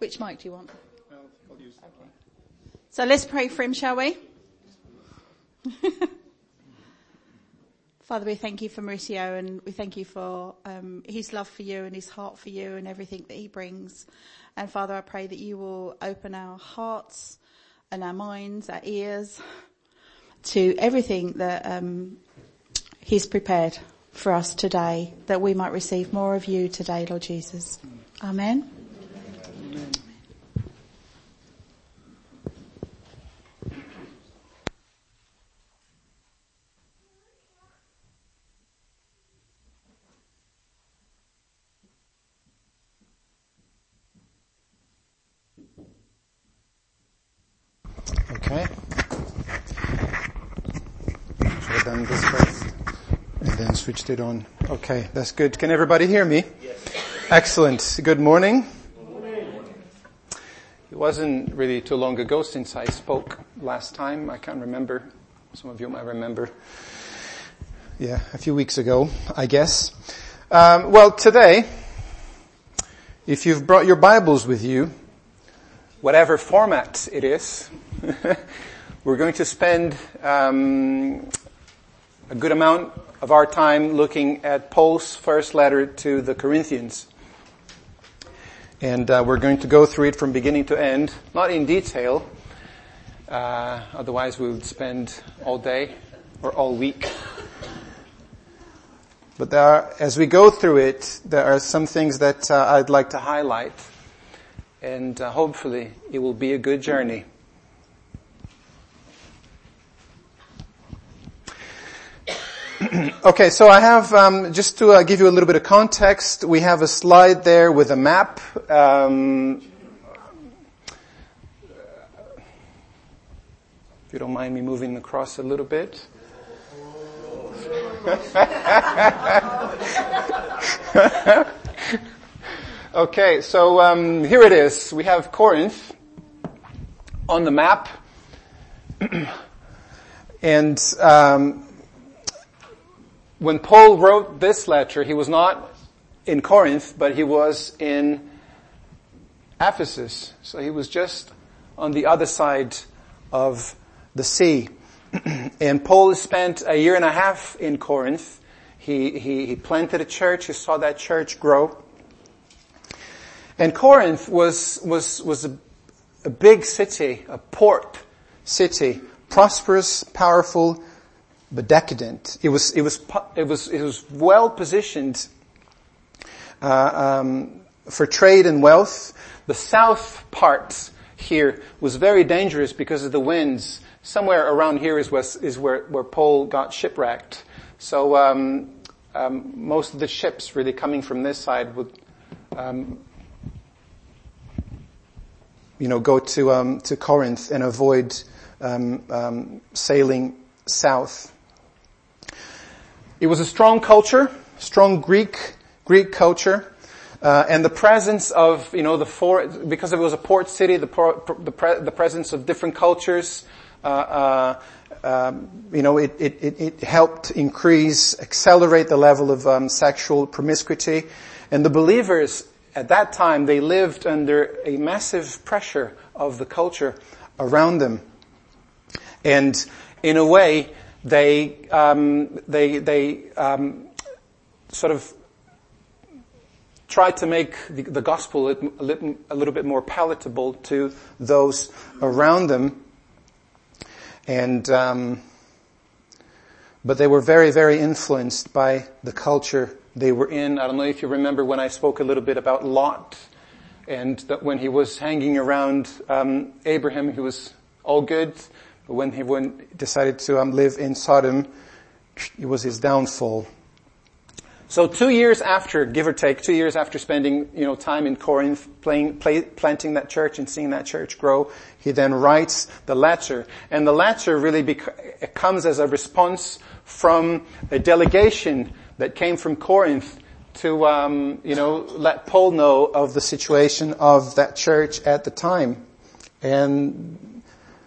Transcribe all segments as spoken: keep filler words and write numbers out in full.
Which mic do you want? I'll, I'll use that one. So let's pray for him, shall we? Father, we thank you for Mauricio, and we thank you for um, his love for you and his heart for you and everything that he brings. And Father, I pray that you will open our hearts and our minds, our ears, to everything that um, he's prepared for us today, that we might receive more of you today, Lord Jesus. Amen. Amen. Okay. Should have done this first and then switched it on. Okay, that's good. Can everybody hear me? Yes. Excellent. Good morning. Good morning. It wasn't really too long ago since I spoke last time. I can't remember. Some of you might remember. Yeah, a few weeks ago, I guess. Um, well, today, if you've brought your Bibles with you, whatever format it is, we're going to spend um, a good amount of our time looking at Paul's first letter to the Corinthians. And uh, we're going to go through it from beginning to end, not in detail, uh, otherwise we would spend all day or all week. But there are, as we go through it, there are some things that uh, I'd like to highlight. And uh, hopefully it will be a good journey. Okay, so I have, um, just to uh, give you a little bit of context, we have a slide there with a map. Um, if you don't mind me moving across a little bit. Okay, so um, here it is. We have Corinth on the map. And um, when Paul wrote this letter, he was not in Corinth, but he was in Ephesus. So he was just on the other side of the sea. And Paul spent a year and a half in Corinth. He, he, he planted a church. He saw that church grow. And Corinth was, was, was a, a big city, a port city, prosperous, powerful, but decadent. It was, it was, it was, it was well positioned, uh, um, for trade and wealth. The south part here was very dangerous because of the winds. Somewhere around here is where, is where, where Paul got shipwrecked. So, um, um, most of the ships really coming from this side would, um, you know, go to, um, to Corinth and avoid, um, um, sailing south. It was a strong culture, strong Greek, Greek culture. Uh, and the presence of, you know, the four, because it was a port city, the, por, the, pre, the presence of different cultures, uh, uh, um, you know, it, it, it helped increase, accelerate the level of um, sexual promiscuity. And the believers at that time, they lived under a massive pressure of the culture around them. And in a way, they, um, they, they, um, sort of tried to make the, the gospel a little, a little bit more palatable to those around them. And, um, but they were very, very influenced by the culture they were in. I don't know if you remember when I spoke a little bit about Lot, and that when he was hanging around um, Abraham, he was all good. But when he went, decided to um, live in Sodom, it was his downfall. So two years after, give or take, two years after spending, you know, time in Corinth, playing, play, planting that church and seeing that church grow, he then writes the letter. And the letter really bec- comes as a response from a delegation that came from Corinth to, um, you know, let Paul know of the situation of that church at the time. And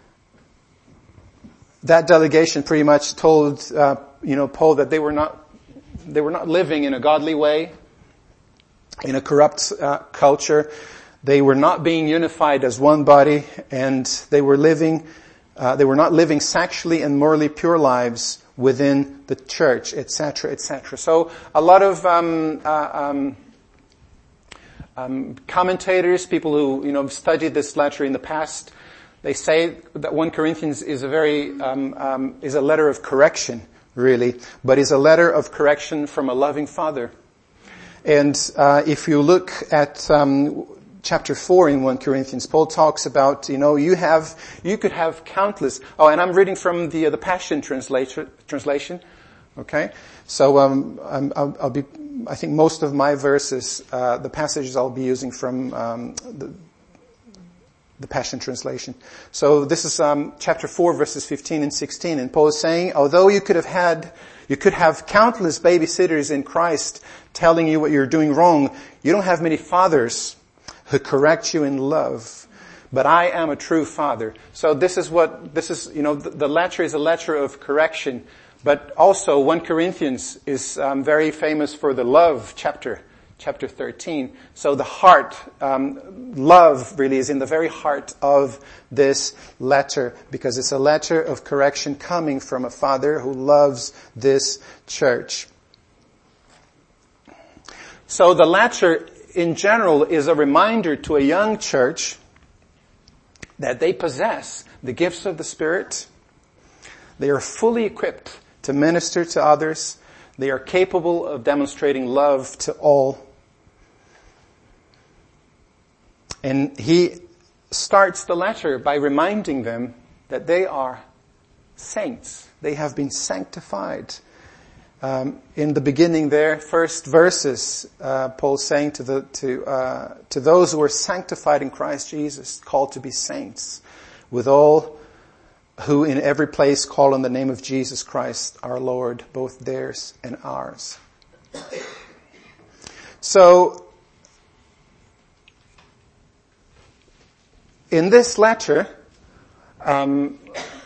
that delegation pretty much told, uh, you know, Paul that they were not They were not living in a godly way, in a corrupt uh, culture. They were not being unified as one body, and they were living, uh, they were not living sexually and morally pure lives within the church, et cetera, et cetera. So a lot of um, uh, um, um, commentators, people who you know have studied this letter in the past, they say that First Corinthians is a very um, um, is a letter of correction, really, but is a letter of correction from a loving Father. And uh, if you look at um, chapter four in First Corinthians, Paul talks about, you know, you have, you could have countless, oh, and I'm reading from the, uh, the Passion translation, translation, okay? So, um, I'm, I'll, I'll be, I think most of my verses, uh, the passages I'll be using from, um, the, the Passion translation. So this is, um, chapter four verses fifteen and sixteen, and Paul is saying, although you could have had, you could have countless babysitters in Christ telling you what you're doing wrong, you don't have many fathers who correct you in love, but I am a true father. So this is what, this is, you know, the, the letter is a letter of correction, but also First Corinthians is um, very famous for the love chapter, chapter thirteen. So the heart, um, love really is in the very heart of this letter, because it's a letter of correction coming from a father who loves this church. So the letter in general is a reminder to a young church that they possess the gifts of the Spirit. They are fully equipped to minister to others. They are capable of demonstrating love to all. And he starts the letter by reminding them that they are saints. They have been sanctified. Um, in the beginning there, first verses, uh, Paul's saying to the, to, uh, to those who are sanctified in Christ Jesus, called to be saints, with all who in every place call on the name of Jesus Christ, our Lord, both theirs and ours. So, in this letter, um,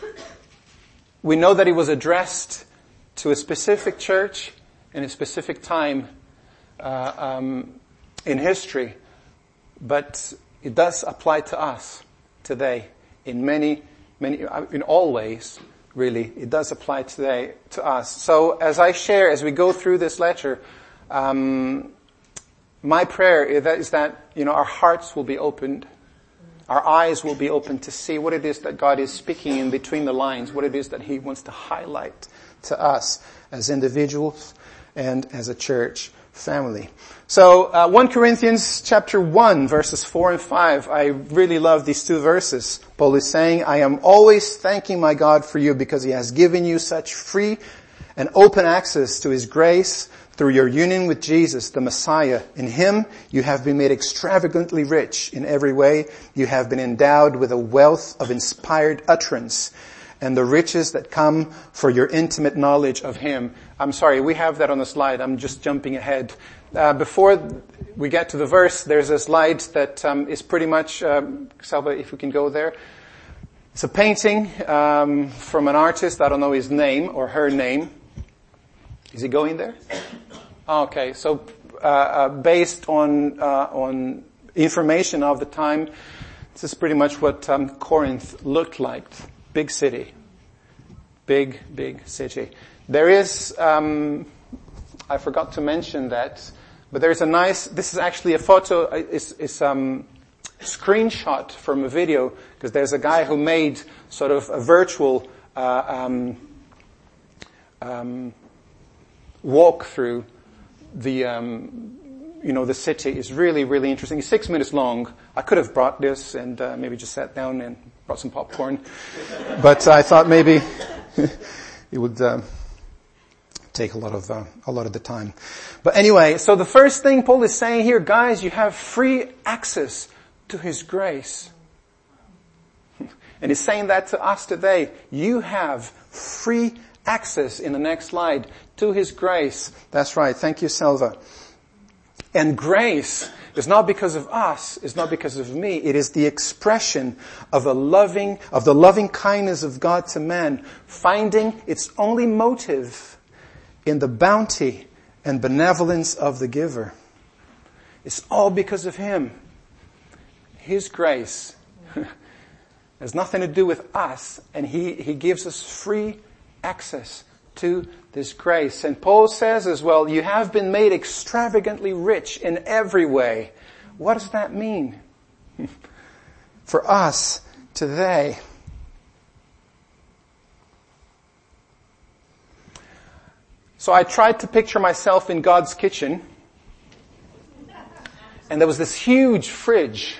we know that it was addressed to a specific church in a specific time uh, um, in history, but it does apply to us today in many, many, in all ways. Really, it does apply today to us. So, as I share, as we go through this letter, um, my prayer is that, is that you know our hearts will be opened. Our eyes will be open to see what it is that God is speaking in between the lines, what it is that He wants to highlight to us as individuals and as a church family. So, uh, First Corinthians chapter one, verses four and five, I really love these two verses. Paul is saying, I am always thanking my God for you because He has given you such free and open access to His grace through your union with Jesus, the Messiah. In Him, you have been made extravagantly rich in every way. You have been endowed with a wealth of inspired utterance and the riches that come for your intimate knowledge of Him. I'm sorry, we have that on the slide. I'm just jumping ahead. Uh, before we get to the verse, there's a slide that um, is pretty much, um, Salva, if we can go there. It's a painting um, from an artist. I don't know his name or her name. Is he going there? Okay, so uh, uh, based on uh, on information of the time, this is pretty much what um, Corinth looked like. Big city. Big, big city. There is, um, I forgot to mention that, but there's a nice, this is actually a photo, it's, it's um, a screenshot from a video, because there's a guy who made sort of a virtual uh, um, um, walk through the, um, you know, the city. Is really, really interesting. It's six minutes long. I could have brought this and uh, maybe just sat down and brought some popcorn, but I thought maybe it would uh, take a lot of uh, a lot of the time. But anyway, so the first thing Paul is saying here, guys, you have free access to His grace, and he's saying that to us today. You have free access, in the next slide, to His grace. That's right. Thank you, Selva. And grace is not because of us, it's not because of me. It is the expression of a loving, of the loving kindness of God to man, finding its only motive in the bounty and benevolence of the giver. It's all because of Him. His grace. Has nothing to do with us, and He, He gives us free access to this grace. And Paul says as well, you have been made extravagantly rich in every way. What does that mean for us today? So I tried to picture myself in God's kitchen, and there was this huge fridge.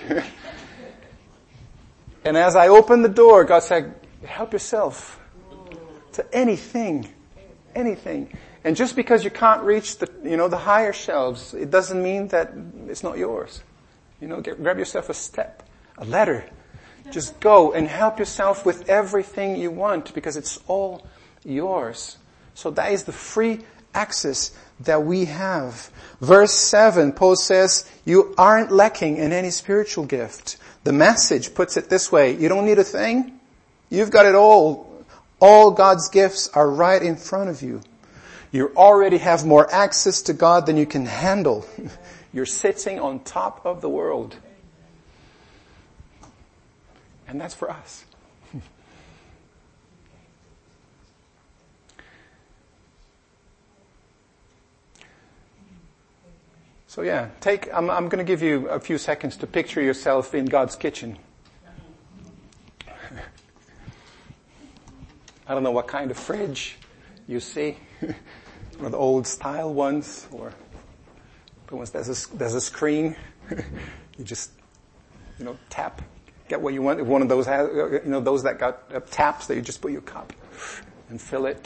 And as I opened the door, God said, help yourself to anything, anything. And just because you can't reach the, you know, the higher shelves, it doesn't mean that it's not yours. You know, get, grab yourself a step, a ladder. Just go and help yourself with everything you want, because it's all yours. So that is the free access that we have. Verse seven, Paul says, you aren't lacking in any spiritual gift. The Message puts it this way, you don't need a thing. You've got it all. All God's gifts are right in front of you. You already have more access to God than you can handle. You're sitting on top of the world. And that's for us. So yeah, take, I'm, I'm going to give you a few seconds to picture yourself in God's kitchen. I don't know what kind of fridge you see. One of the old style ones, or the ones there's a, there's a screen. You just, you know, tap, get what you want. If one of those has, you know, those that got uh, taps that you just put your cup and fill it.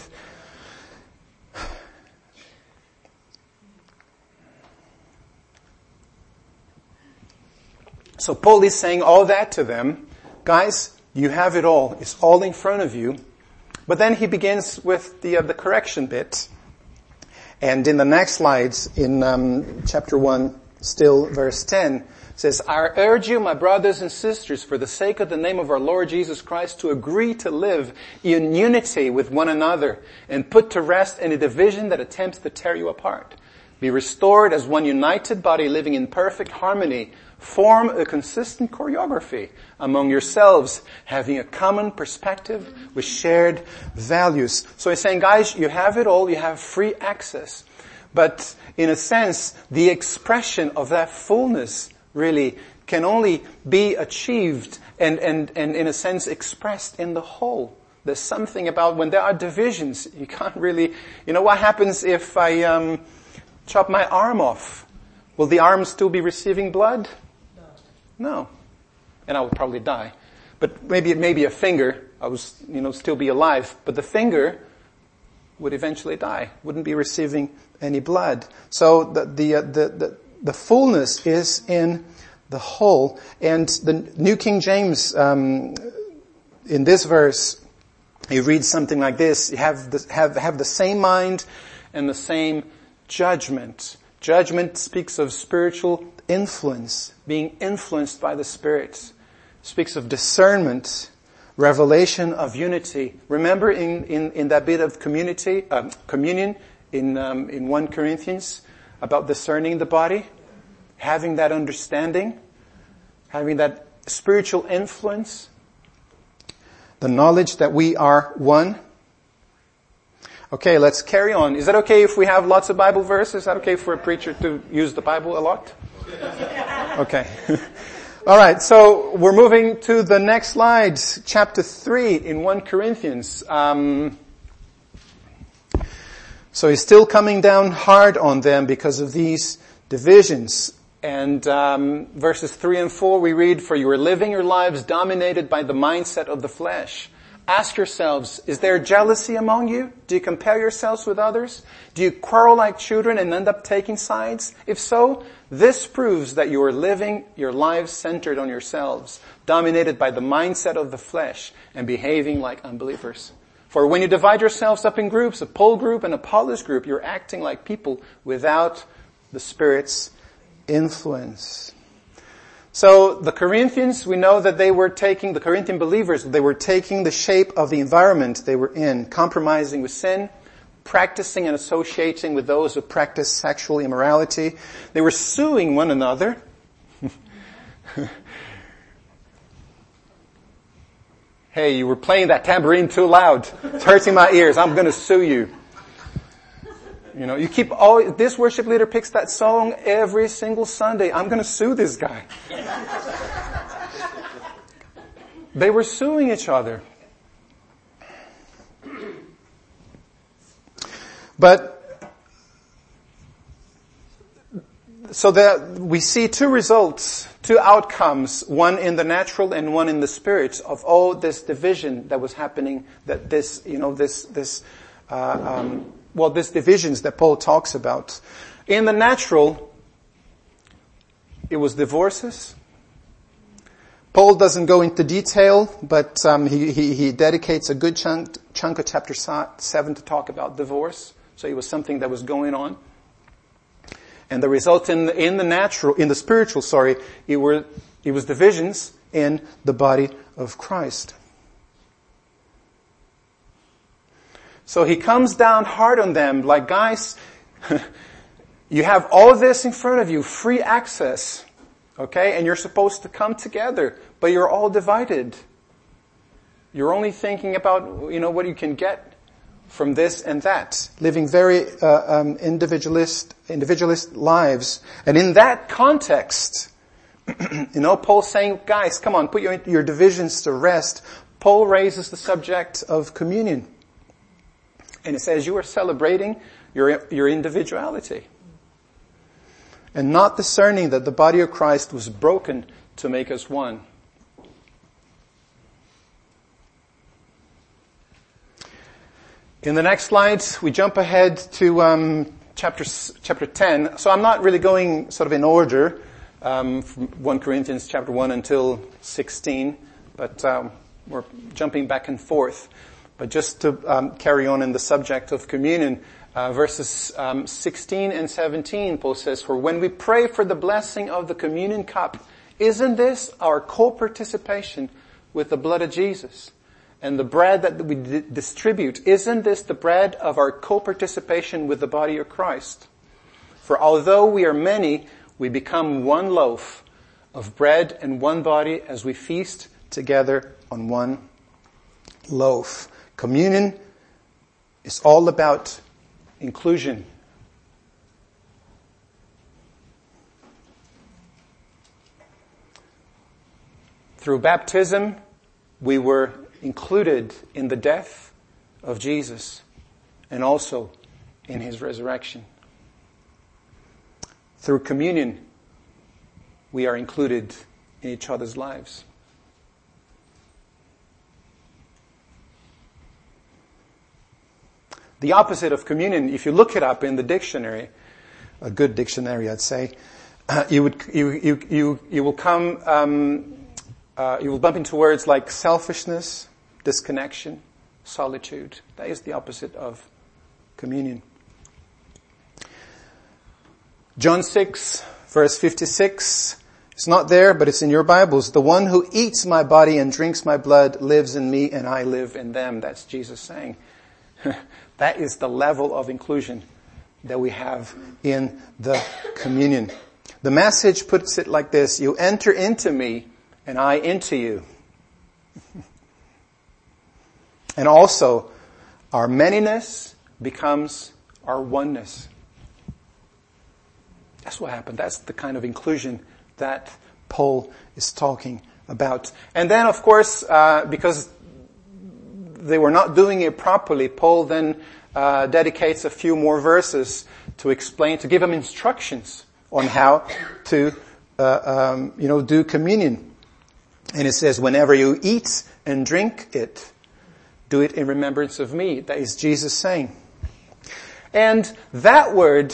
So Paul is saying all that to them. Guys, you have it all. It's all in front of you. But then he begins with the uh, the correction bit. And in the next slides, in um, chapter one, still verse ten, says, I urge you, my brothers and sisters, for the sake of the name of our Lord Jesus Christ, to agree to live in unity with one another and put to rest any division that attempts to tear you apart. Be restored as one united body living in perfect harmony. Form a consistent choreography among yourselves, having a common perspective with shared values. So he's saying, guys, you have it all, you have free access. But in a sense, the expression of that fullness really can only be achieved and, and, and in a sense expressed in the whole. There's something about when there are divisions, you can't really, you know, what happens if I um, chop my arm off? Will the arm still be receiving blood? No. And I would probably die. But maybe, maybe a finger, I was, you know, still be alive. But the finger would eventually die. Wouldn't be receiving any blood. So the, the, uh, the, the, the fullness is in the whole. And the New King James, um, in this verse, he reads something like this. You have the, have, have the same mind and the same judgment. Judgment speaks of spiritual influence, being influenced by the Spirit. Speaks of discernment, revelation of unity. Remember in, in, in that bit of community, um, communion in, um, in First Corinthians about discerning the body, having that understanding, having that spiritual influence, the knowledge that we are one. Okay, let's carry on. Is that okay if we have lots of Bible verses? Is that okay for a preacher to use the Bible a lot? Okay. All right, so we're moving to the next slide, chapter three in First Corinthians. Um, so he's still coming down hard on them because of these divisions. And um, verses three and four we read, for you are living your lives dominated by the mindset of the flesh. Ask yourselves, is there jealousy among you? Do you compare yourselves with others? Do you quarrel like children and end up taking sides? If so, this proves that you are living your lives centered on yourselves, dominated by the mindset of the flesh and behaving like unbelievers. For when you divide yourselves up in groups, a Paul group and a Apollos group, you're acting like people without the Spirit's influence. So the Corinthians, we know that they were taking, the Corinthian believers, they were taking the shape of the environment they were in, compromising with sin, practicing and associating with those who practice sexual immorality. They were suing one another. Hey, you were playing that tambourine too loud. It's hurting my ears. I'm going to sue you. You know, you keep all, this worship leader picks that song every single Sunday. I'm going to sue this guy. They were suing each other. But, so that we see two results, two outcomes, one in the natural and one in the spirit of all this division that was happening, that this, you know, this, this, uh, um, well, this divisions that Paul talks about. In the natural, it was divorces. Paul doesn't go into detail, but um, he, he, he dedicates a good chunk, chunk of chapter seven to talk about divorce. So it was something that was going on. And the result in the, in the natural, in the spiritual, sorry, it were, it was divisions in the body of Christ. So he comes down hard on them, like, guys, you have all of this in front of you, free access, okay? And you're supposed to come together, but you're all divided. You're only thinking about, you know, what you can get from this and that, living very uh, um, individualist, individualist lives. And in that context, you know, Paul's saying, guys, come on, put your, your divisions to rest. Paul raises the subject of communion. And it says you are celebrating your, your individuality. And not discerning that the body of Christ was broken to make us one. In the next slide, we jump ahead to um, chapter chapter ten. So I'm not really going sort of in order um, from First Corinthians chapter one until sixteen, but um, we're jumping back and forth. But just to um, carry on in the subject of communion, uh, verses um, sixteen and seventeen, Paul says, "For when we pray for the blessing of the communion cup, isn't this our co-participation with the blood of Jesus? And the bread that we d- distribute, isn't this the bread of our co-participation with the body of Christ? For although we are many, we become one loaf of bread and one body as we feast together on one loaf." Communion is all about inclusion. Through baptism, we were included in the death of Jesus and also in his resurrection. Through communion, we are included in each other's lives. The opposite of communion, if you look it up in the dictionary, a good dictionary, I'd say, uh, you would you you you you will come um, uh, you will bump into words like selfishness, disconnection, solitude. That is the opposite of communion. John six, verse fifty-six. It's not there, but it's in your Bibles. "The one who eats my body and drinks my blood lives in me, and I live in them." That's Jesus saying. That is the level of inclusion that we have in the communion. The Message puts it like this: "You enter into me, and I into you." And also, our manyness becomes our oneness. That's what happened. That's the kind of inclusion that Paul is talking about. And then, of course, uh, because they were not doing it properly, Paul then uh, dedicates a few more verses to explain, to give them instructions on how to, uh, um, you know, do communion. And it says, "Whenever you eat and drink it, do it in remembrance of me." That is Jesus saying. And that word,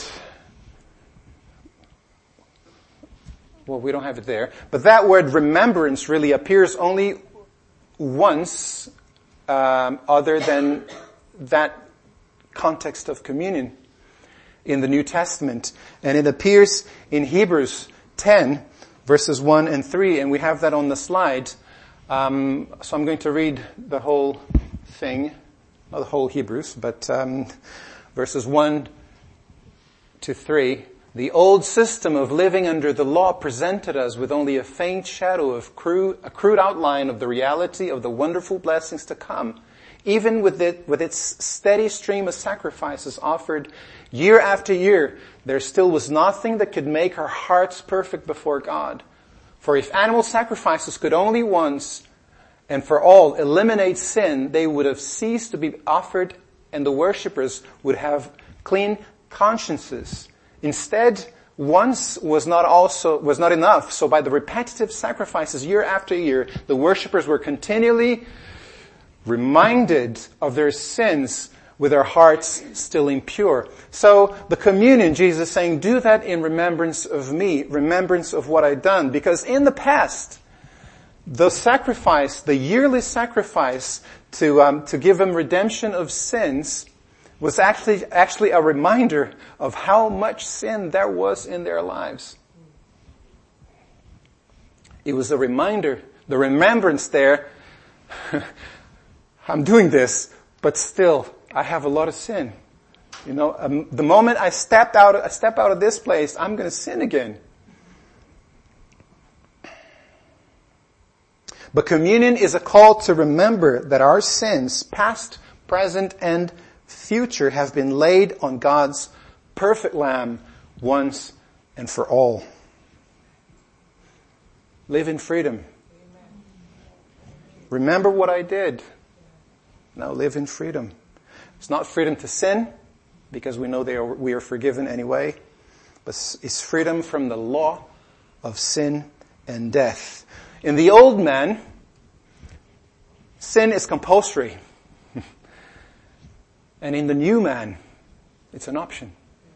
well, we don't have it there, but that word remembrance really appears only once Um, other than that context of communion in the New Testament. And it appears in Hebrews ten, verses one and three, and we have that on the slide. Um, so I'm going to read the whole thing, not the whole Hebrews, but um, verses one to three. The old system of living under the law presented us with only a faint shadow of crude, a crude outline of the reality of the wonderful blessings to come. Even with it, with its steady stream of sacrifices offered year after year, there still was nothing that could make our hearts perfect before God. For if animal sacrifices could only once and for all eliminate sin, they would have ceased to be offered and the worshippers would have clean consciences. Instead, once was not also, was not enough. So by the repetitive sacrifices year after year, the worshippers were continually reminded of their sins with their hearts still impure. So the communion, Jesus is saying, do that in remembrance of me, remembrance of what I've done. Because in the past, the sacrifice, the yearly sacrifice to um, to give them redemption of sins was actually actually a reminder of how much sin there was in their lives. It was a reminder, the remembrance there. I'm doing this, but still, I have a lot of sin. You know, um, the moment I stepped out, I step out of this place, I'm going to sin again. But communion is a call to remember that our sins, past, present, and future, have been laid on God's perfect Lamb once and for all. Live in freedom. Remember what I did. Now live in freedom. It's not freedom to sin, because we know they are, we are forgiven anyway, but it's freedom from the law of sin and death. In the old man, sin is compulsory. And in the new man, it's an option.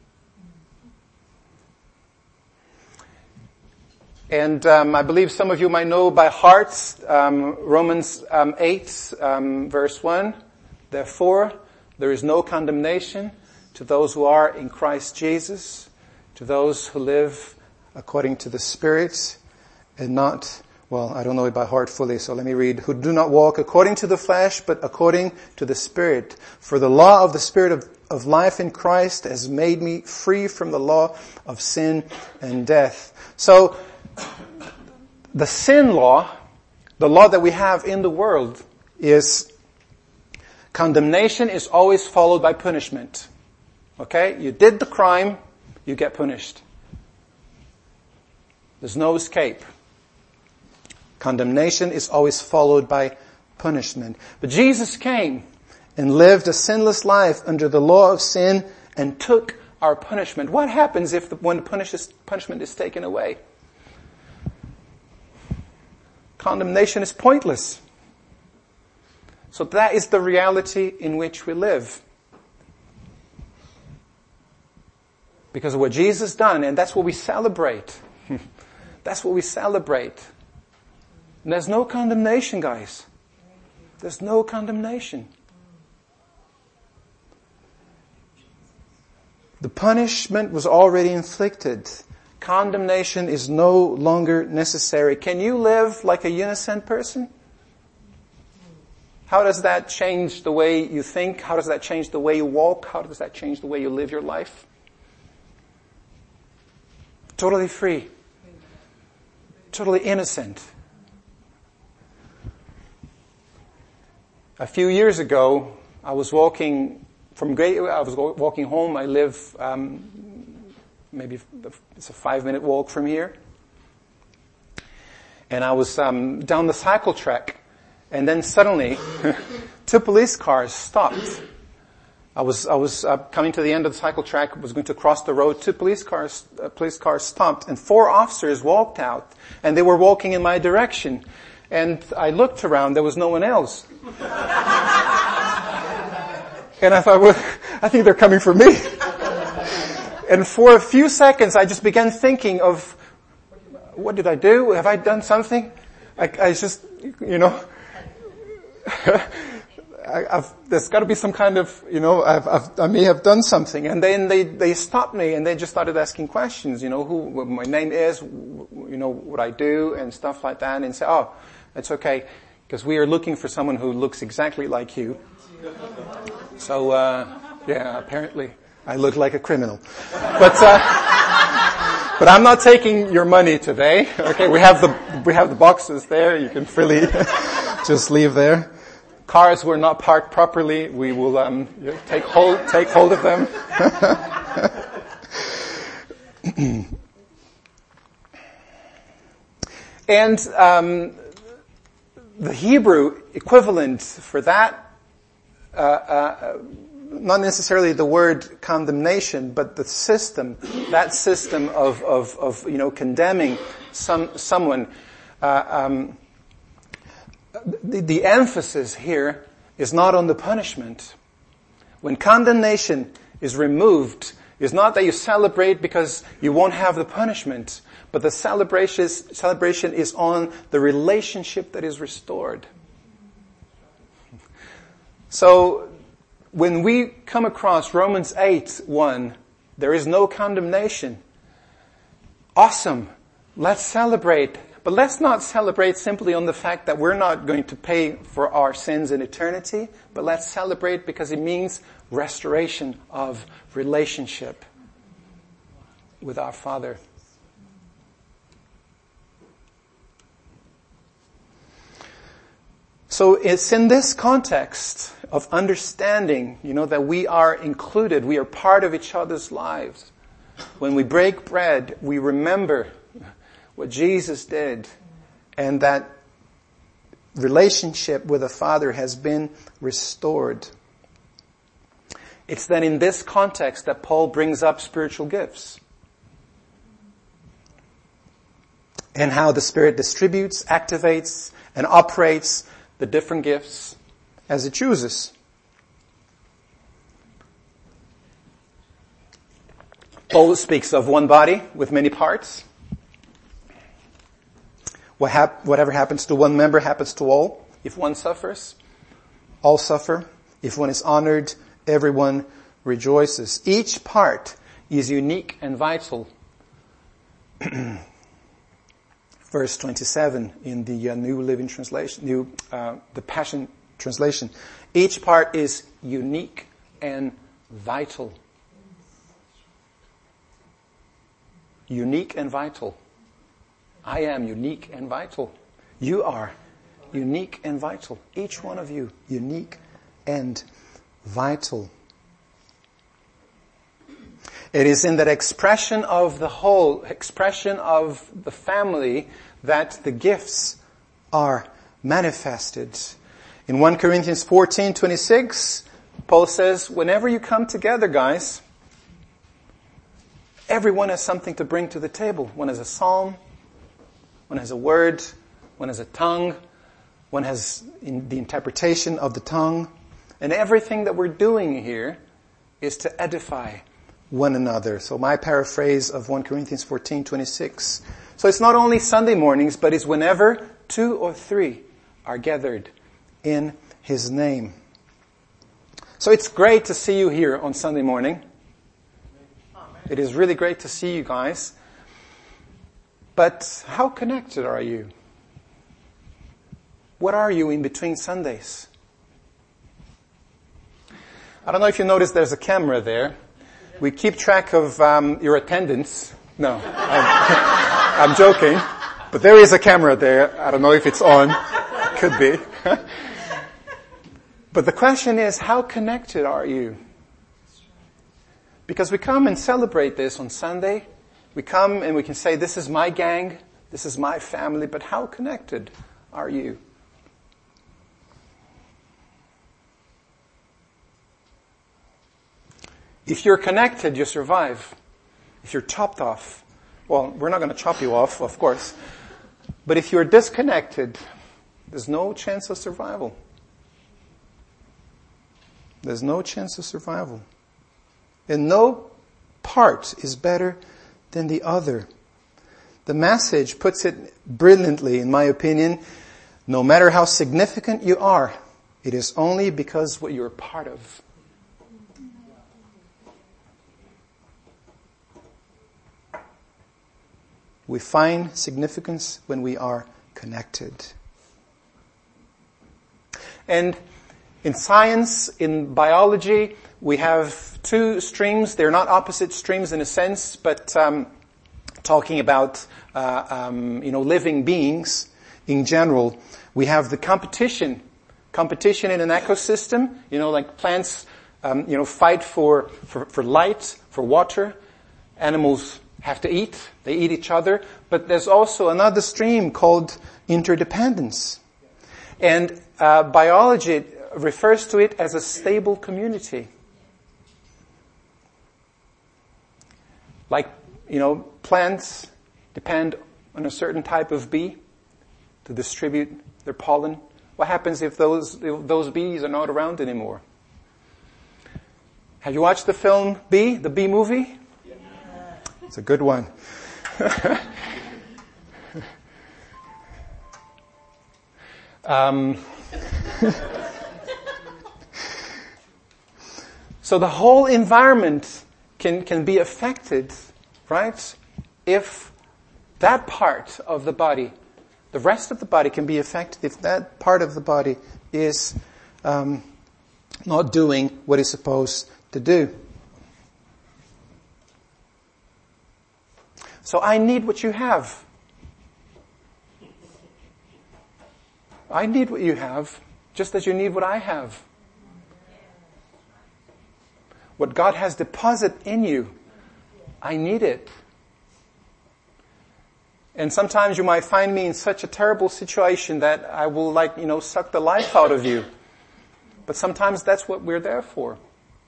And um, I believe some of you might know by heart um, Romans um, eight, um, verse one. Therefore, there is no condemnation to those who are in Christ Jesus, to those who live according to the Spirit, and not, well, I don't know it by heart fully, so let me read. Who do not walk according to the flesh, but according to the Spirit. For the law of the Spirit of, of life in Christ has made me free from the law of sin and death. So, the sin law, the law that we have in the world, is condemnation is always followed by punishment. Okay? You did the crime, you get punished. There's no escape. Condemnation is always followed by punishment. But Jesus came and lived a sinless life under the law of sin and took our punishment. What happens if the, when the punishment is taken away? Condemnation is pointless. So that is the reality in which we live. Because of what Jesus done, and that's what we celebrate. That's what we celebrate. And there's no condemnation, guys. There's no condemnation. The punishment was already inflicted. Condemnation is no longer necessary. Can you live like a innocent person? How does that change the way you think? How does that change the way you walk? How does that change the way you live your life? Totally free. Totally innocent. A few years ago, I was walking from Great, I was walking home. I live, um, maybe it's a five minute walk from here. And I was, um, down the cycle track. And then suddenly, two police cars stopped. I was, I was uh, coming to the end of the cycle track, was going to cross the road. Two police cars, uh, police cars stopped, and four officers walked out, and they were walking in my direction. And I looked around, there was no one else. And I thought, well, I think they're coming for me. And for a few seconds, I just began thinking of, what did I do? Have I done something? I, I just, you know, I, I've, there's got to be some kind of, you know, I've, I've, I may have done something. And then they, they stopped me and they just started asking questions, you know, who what my name is, you know, what I do and stuff like that. And say, oh, it's okay, because we are looking for someone who looks exactly like you. So, uh, yeah, apparently I look like a criminal. But, uh, But I'm not taking your money today. Okay, we have the, we have the boxes there. You can freely just leave there. Cars were not parked properly. We will, um, take hold, take hold of them. And, um, the Hebrew equivalent for that, uh, uh, not necessarily the word condemnation, but the system, that system of, of, of, you know, condemning some, someone, uh, um, the, the emphasis here is not on the punishment. When condemnation is removed, it's not that you celebrate because you won't have the punishment, but the celebration, celebration is on the relationship that is restored. So, when we come across Romans eight one, there is no condemnation. Awesome. Let's celebrate. But let's not celebrate simply on the fact that we're not going to pay for our sins in eternity, but let's celebrate because it means restoration of relationship with our Father. So it's in this context of understanding, you know, that we are included, we are part of each other's lives. When we break bread, we remember what Jesus did, and that relationship with the Father has been restored. It's then in this context that Paul brings up spiritual gifts and how the Spirit distributes, activates, and operates the different gifts as it chooses. Paul speaks of one body with many parts. What hap- whatever happens to one member happens to all. If one suffers, all suffer. If one is honored, everyone rejoices. Each part is unique and vital. Verse twenty-seven in the uh, New Living Translation, New, uh, the Passion Translation. Each part is unique and vital. Unique and vital. I am unique and vital. You are unique and vital. Each one of you, unique and vital. It is in that expression of the whole, expression of the family, that the gifts are manifested. In First Corinthians fourteen twenty-six, Paul says, whenever you come together, guys, everyone has something to bring to the table. One has a psalm, one has a word, one has a tongue, one has in the interpretation of the tongue. And everything that we're doing here is to edify one another. So my paraphrase of First Corinthians fourteen twenty-six. So it's not only Sunday mornings, but it's whenever two or three are gathered in His name. So it's great to see you here on Sunday morning. It is really great to see you guys. But how connected are you? What are you in between Sundays? I don't know if you noticed there's a camera there. We keep track of um, your attendance. No, I'm, I'm joking. But there is a camera there. I don't know if it's on. Could be. But the question is, how connected are you? Because we come and celebrate this on Sunday. We come and we can say, this is my gang, this is my family, but how connected are you? If you're connected, you survive. If you're chopped off, well, we're not going to chop you off, of course. But if you're disconnected, there's no chance of survival. There's no chance of survival. And no part is better than the other. The message puts it brilliantly, in my opinion. No matter how significant you are, it is only because what you're a part of. We find significance when we are connected. And in science, in biology, we have two streams. They're not opposite streams in a sense, but um, talking about, uh, um, you know, living beings in general, we have the competition, competition in an ecosystem, you know, like plants, um, you know, fight for, for, for light, for water. Animals have to eat, they eat each other, but there's also another stream called interdependence. And uh, biology refers to it as a stable community. Like, you know, plants depend on a certain type of bee to distribute their pollen. What happens if those if those bees are not around anymore? Have you watched the film Bee, the Bee movie? Yeah. It's a good one. um, so the whole environment can can be affected, right? If that part of the body, the rest of the body can be affected if that part of the body is um, not doing what it's supposed to do. So I need what you have. I need what you have, just as you need what I have. What God has deposited in you, I need it. And sometimes you might find me in such a terrible situation that I will, like, you know, suck the life out of you. But sometimes that's what we're there for.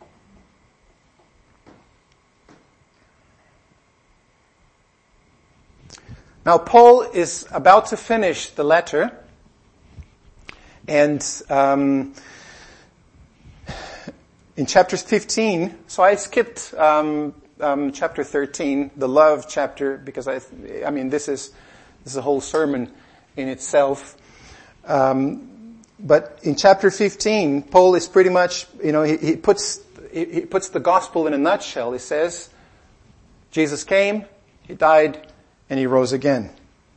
Now, Paul is about to finish the letter. And um, in chapter fifteen, so I skipped um, um, chapter thirteen, the love chapter, because I, I mean, this is this is a whole sermon in itself. Um, but in chapter fifteen, Paul is pretty much, you know, he, he puts he, he puts the gospel in a nutshell. He says, Jesus came, he died, and he rose again.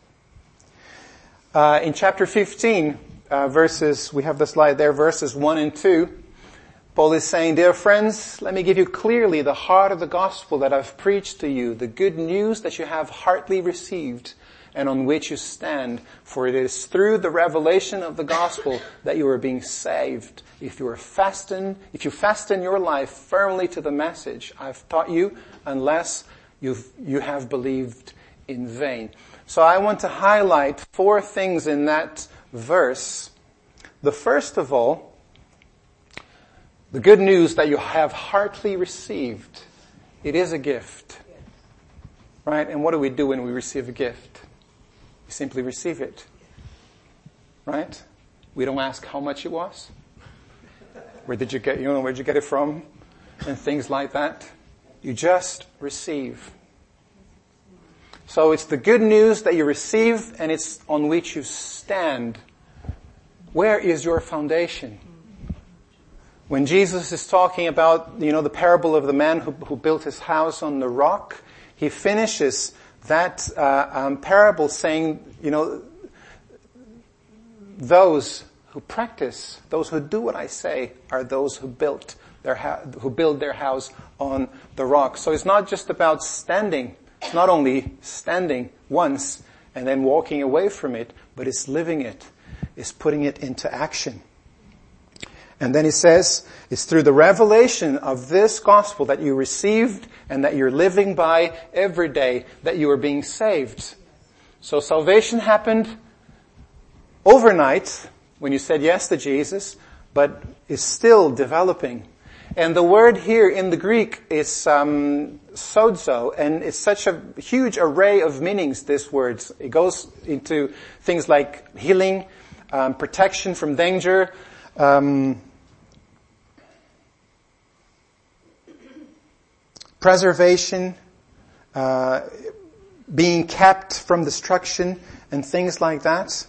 Uh, in chapter fifteen, uh, verses, we have the slide there, verses one and two, Paul is saying, dear friends, let me give you clearly the heart of the gospel that I've preached to you, the good news that you have heartily received and on which you stand. For it is through the revelation of the gospel that you are being saved. If you are fasten, if you fasten your life firmly to the message I've taught you, unless you've, you have believed in vain. So I want to highlight four things in that verse. The first of all, the good news that you have heartily received. It is a gift. Right? And what do we do when we receive a gift? We simply receive it. Right? We don't ask how much it was. Where did you get, you know, where did you get it from? And things like that. You just receive. So it's the good news that you receive and it's on which you stand. Where is your foundation? When Jesus is talking about, you know, the parable of the man who, who built his house on the rock, he finishes that uh, um, parable saying, you know, those who practice, those who do what I say, are those who built their ha- who build their house on the rock. So it's not just about standing. It's not only standing once and then walking away from it, but it's living it. It's putting it into action. And then he says, it's through the revelation of this gospel that you received and that you're living by every day that you are being saved. So salvation happened overnight when you said yes to Jesus, but is still developing. And the word here in the Greek is um, sozo, and it's such a huge array of meanings, this word. It goes into things like healing, um, protection from danger, um, preservation, uh, being kept from destruction, and things like that.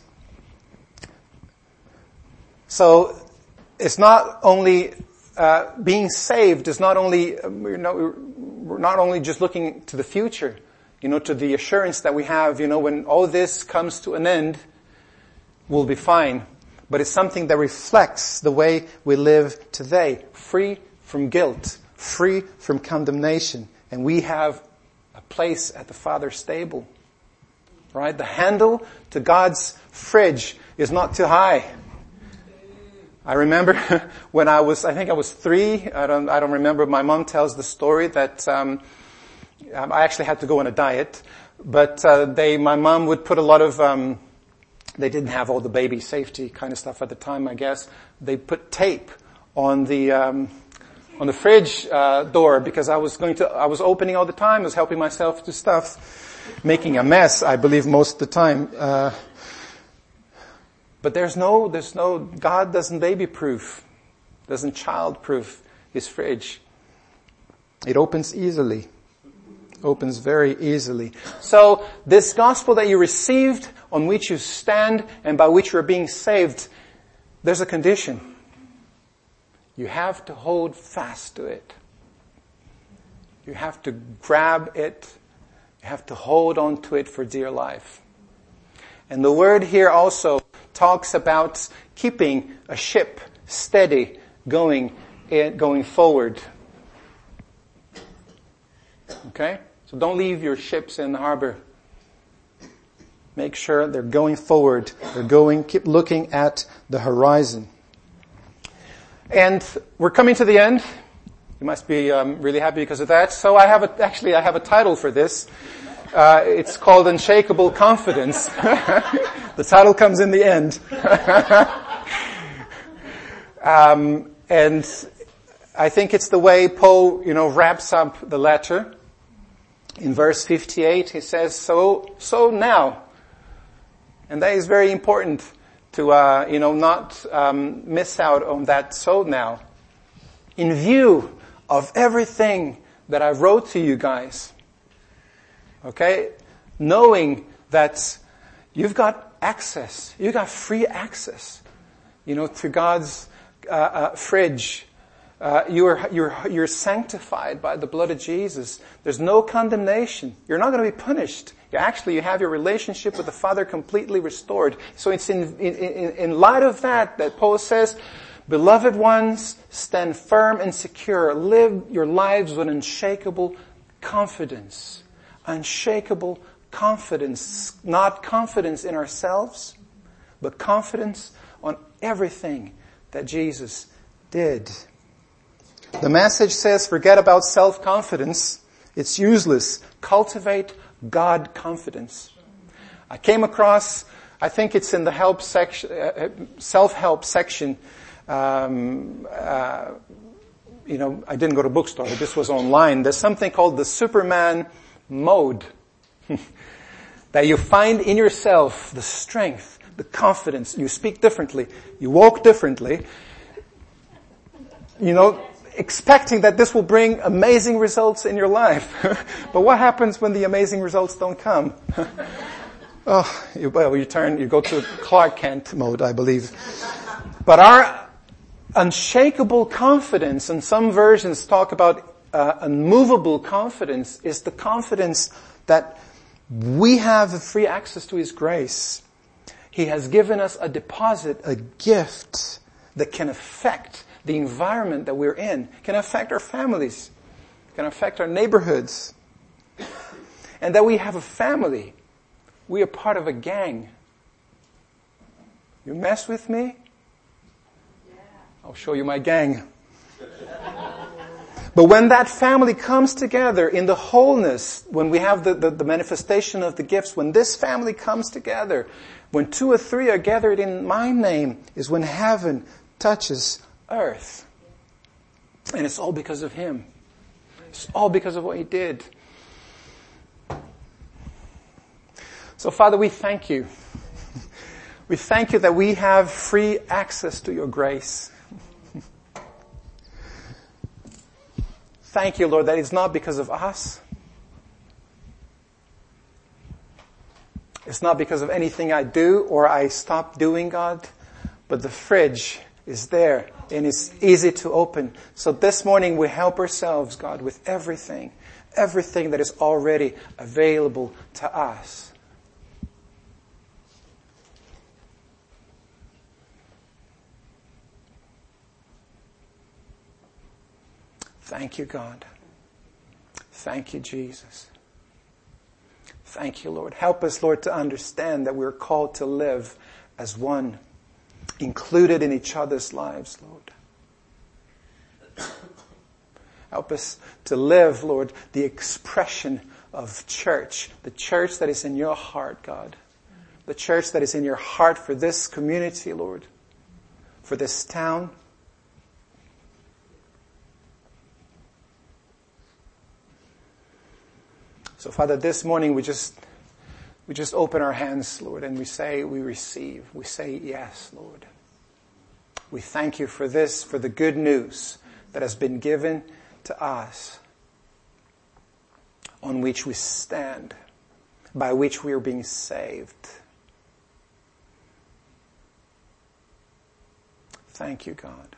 So it's not only uh, being saved is not only we're not, we're not only just looking to the future, you know, to the assurance that we have, you know, when all this comes to an end, we'll be fine. But it's something that reflects the way we live today, free from guilt, free from condemnation. And we have a place at the Father's table. Right? The handle to God's fridge is not too high. I remember when I was, I think I was three, I don't, I don't remember, my mom tells the story that, um, I actually had to go on a diet, but, uh, they, my mom would put a lot of, um, they didn't have all the baby safety kind of stuff at the time, I guess. They put tape on the, um, on the fridge, uh, door because I was going to, I was opening all the time, I was helping myself to stuff, making a mess, I believe, most of the time, uh, But there's no, there's no, God doesn't baby-proof, doesn't child-proof His fridge. It opens easily. Opens very easily. So, this gospel that you received, on which you stand, and by which you are being saved, there's a condition. You have to hold fast to it. You have to grab it. You have to hold on to it for dear life. And the word here also talks about keeping a ship steady going going forward. Okay? So don't leave your ships in the harbor. Make sure they're going forward. They're going, keep looking at the horizon. And we're coming to the end. You must be um, really happy because of that. So I have a, actually I have a title for this. Uh, it's called Unshakable Confidence. The title comes in the end. um, and I think it's the way Paul, you know, wraps up the letter. In verse fifty-eight, he says, so, so now. And that is very important to, uh, you know, not, um, miss out on that so now. In view of everything that I wrote to you guys, okay, knowing that you've got access, you've got free access, you know, to God's uh, uh, fridge. Uh, you're you're you're sanctified by the blood of Jesus. There's no condemnation. You're not going to be punished. You actually you have your relationship with the Father completely restored. So it's in in in light of that that Paul says, beloved ones, stand firm and secure. Live your lives with unshakable confidence. Unshakable confidence, not confidence in ourselves, but confidence on everything that Jesus did. The message says, forget about self-confidence. It's useless. Cultivate God confidence. I came across, I think it's in the help section, uh, self-help section. Um, uh, you know, I didn't go to bookstore. This was online. There's something called the Superman mode that you find in yourself, the strength, the confidence. You speak differently. You walk differently. You know, expecting that this will bring amazing results in your life. But what happens when the amazing results don't come? oh, you, well, you turn, you go to Clark Kent mode, I believe. But our unshakable confidence, and some versions talk about uh, unmovable confidence, is the confidence that we have free access to His grace. He has given us a deposit, a gift that can affect the environment that we're in, can affect our families, can affect our neighborhoods. And that we have a family. We are part of a gang. You mess with me? I'll show you my gang. But when that family comes together in the wholeness, when we have the, the, the manifestation of the gifts, when this family comes together, when two or three are gathered in my name, is when heaven touches earth. And it's all because of Him. It's all because of what He did. So Father, we thank You. We thank You that we have free access to Your grace. Thank You, Lord, that it's not because of us. It's not because of anything I do or I stop doing, God. But the fridge is there and it's easy to open. So this morning we help ourselves, God, with everything. Everything that is already available to us. Thank You, God. Thank You, Jesus. Thank you, Lord. Help us, Lord, to understand that we're called to live as one, included in each other's lives, Lord. Help us to live, Lord, the expression of church, the church that is in your heart, God. The church that is in your heart for this community, Lord, for this town. So, Father, this morning we just we just open our hands, Lord, and we say we receive. We say yes, Lord. We thank you for this, for the good news that has been given to us, on which we stand, by which we are being saved. Thank you, God.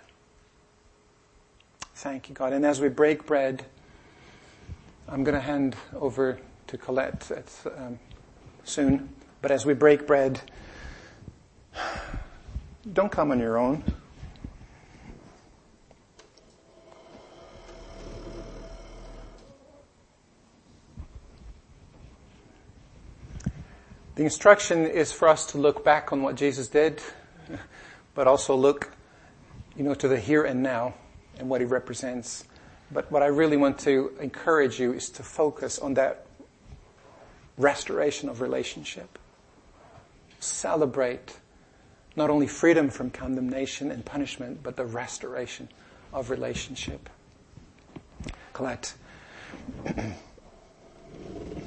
Thank you, God. And as we break bread, I'm going to hand over to Colette um, soon. But as we break bread, don't come on your own. The instruction is for us to look back on what Jesus did, but also look, you know, to the here and now and what he represents. But what I really want to encourage you is to focus on that restoration of relationship. Celebrate not only freedom from condemnation and punishment, but the restoration of relationship. Colette.